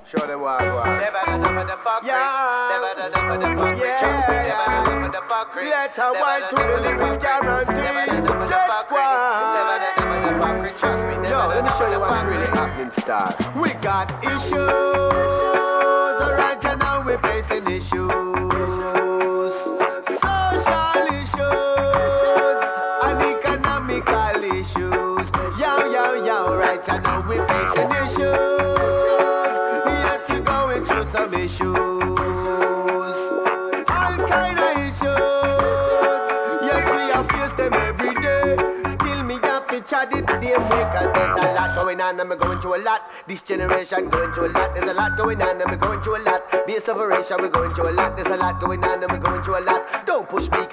Show them what I want. Never done enough of the fuckery. Yeah. Never done enough of the fuckery. Yeah. Trust me, never done enough of the fuckery. Let her wine to the lyrics guarantee. Never done enough of the Just fuckery. Never done enough of the fuckery. Trust me, never Yo, done let me enough show of you the what's fuckery. really happening, Star. We got issues. Right now we're facing issues. Social issues and economical issues. Yo, right now we're facing issues. Yes, we're going through some issues. All kind of issues. Yes, we have faced them every day. Still me have to chat it same way, cause there's a lot going on and me going through a lot. This generation going through a lot. There's a lot going on and me going through a lot. Base of operation, we going through a lot. There's a lot going on and me going through a lot. Don't push me.